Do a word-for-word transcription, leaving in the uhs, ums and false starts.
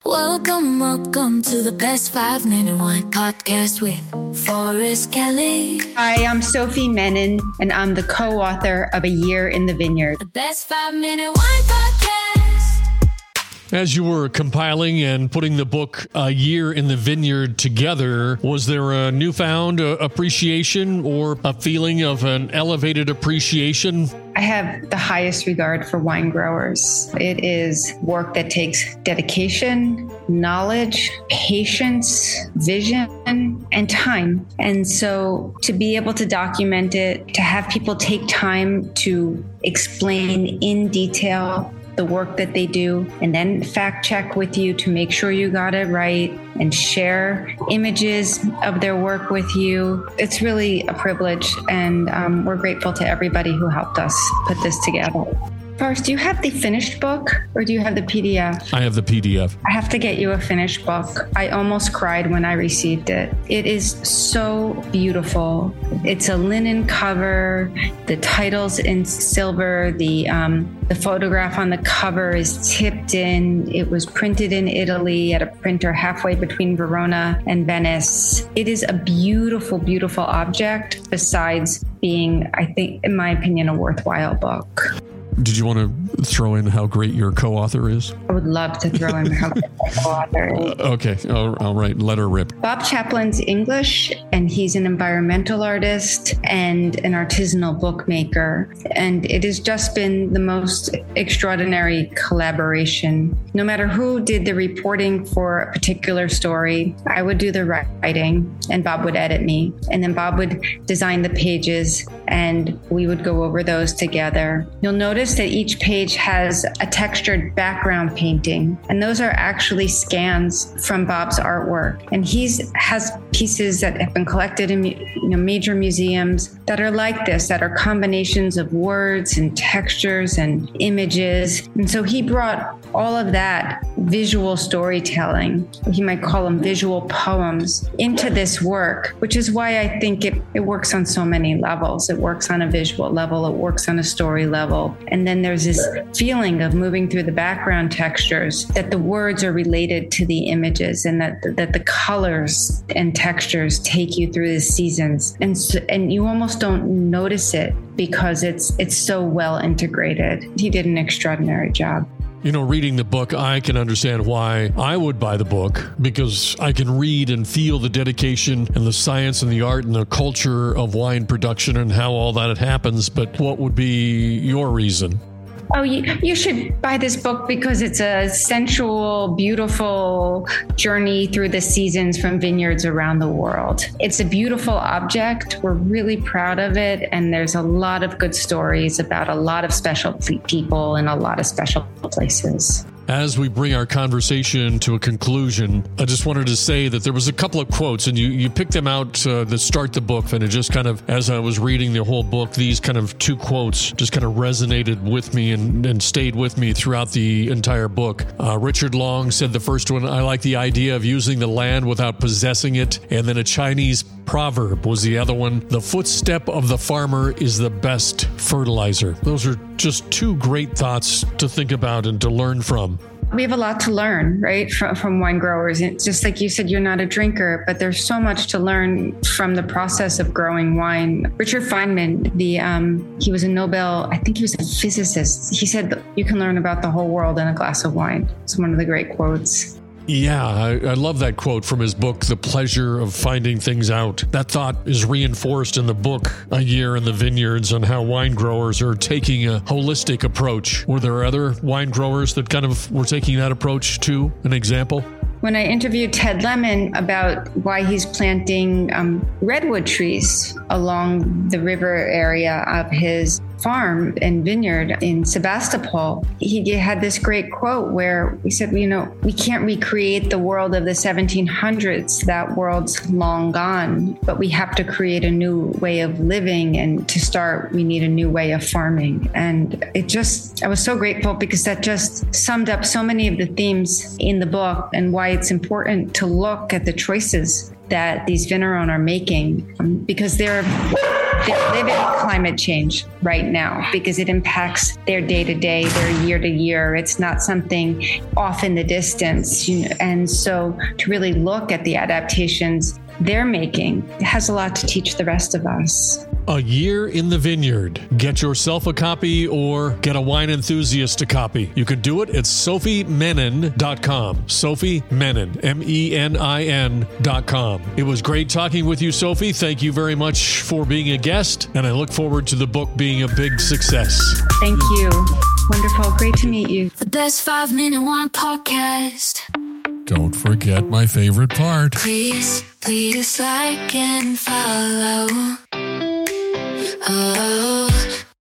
Welcome, welcome to the Best Five Minute Wine Podcast with Forrest Kelly. Hi, I'm Sophie Menon, and I'm the co-author of A Year in the Vineyard. The Best Five Minute Wine Podcast. As you were compiling and putting the book A Year in the Vineyard together, was there a newfound uh, appreciation or a feeling of an elevated appreciation? I have the highest regard for wine growers. It is work that takes dedication, knowledge, patience, vision, and time. And so to be able to document it, to have people take time to explain in detail the work that they do, and then fact check with you to make sure you got it right and share images of their work with you. It's really a privilege, and um, we're grateful to everybody who helped us put this together. First, do you have the finished book or do you have the P D F? I have the P D F. I have to get you a finished book. I almost cried when I received it. It is so beautiful. It's a linen cover. The title's in silver. The um, the photograph on the cover is tipped in. It was printed in Italy at a printer halfway between Verona and Venice. It is a beautiful, beautiful object besides being, I think, in my opinion, a worthwhile book. Did you want to throw in how great your co-author is? I would love to throw in how great my co-author is. Uh, okay, all, all right, let her rip. Bob Chaplin's English, and he's an environmental artist and an artisanal bookmaker. And it has just been the most extraordinary collaboration. No matter who did the reporting for a particular story, I would do the writing and Bob would edit me. And then Bob would design the pages and we would go over those together. You'll notice that each page has a textured background painting, and those are actually scans from Bob's artwork. And he's has pieces that have been collected in you know, major museums that are like this, that are combinations of words and textures and images. And so he brought all of that visual storytelling, he might call them visual poems, into this work, which is why I think it, it works on so many levels. It works on a visual level, it works on a story level. And then there's this feeling of moving through the background textures, that the words are related to the images, and that that the colors and textures take you through the seasons. And so, and you almost don't notice it because it's it's so well integrated. He did an extraordinary job. You know, reading the book, I can understand why I would buy the book, because I can read and feel the dedication and the science and the art and the culture of wine production and how all that happens. But what would be your reason? Oh, you, you should buy this book because it's a sensual, beautiful journey through the seasons from vineyards around the world. It's a beautiful object. We're really proud of it. And there's a lot of good stories about a lot of special people and a lot of special places. As we bring our conversation to a conclusion, I just wanted to say that there was a couple of quotes, and you, you picked them out uh, that start the book, and it just kind of, as I was reading the whole book, these kind of two quotes just kind of resonated with me and, and stayed with me throughout the entire book. Uh, Richard Long said the first one, "I like the idea of using the land without possessing it." And then a Chinese proverb was the other one, "The footstep of the farmer is the best fertilizer." Those are just two great thoughts to think about and to learn from. We have a lot to learn, right, from, from wine growers. It's just like you said, you're not a drinker, but there's so much to learn from the process of growing wine. Richard Feynman, the um, he was a Nobel, I think he was a physicist. He said you can learn about the whole world in a glass of wine. It's one of the great quotes. Yeah, I, I love that quote from his book, The Pleasure of Finding Things Out. That thought is reinforced in the book, A Year in the Vineyards, on how wine growers are taking a holistic approach. Were there other wine growers that kind of were taking that approach too? An example? When I interviewed Ted Lemon about why he's planting um, redwood trees along the river area of his farm and vineyard in Sebastopol, he had this great quote where he said, you know, we can't recreate the world of the seventeen hundreds. That world's long gone, but we have to create a new way of living. And to start, we need a new way of farming. And it just, I was so grateful because that just summed up so many of the themes in the book and why it's important to look at the choices that these Vineron are making, um, because they're they're living climate change right now, because it impacts their day to day, their year to year. It's not something off in the distance, you know, and so to really look at the adaptations they're making has a lot to teach the rest of us. A Year in the Vineyard. Get yourself a copy or get a wine enthusiast a copy. You can do it at sophie menin dot com. Sophie Menin, M E N I N dot com. It was great talking with you, Sophie. Thank you very much for being a guest, and I look forward to the book being a big success. Thank you. Wonderful. Great to meet you. The Best Five Minute Wine Podcast. Don't forget my favorite part. Please, please like and follow. Oh.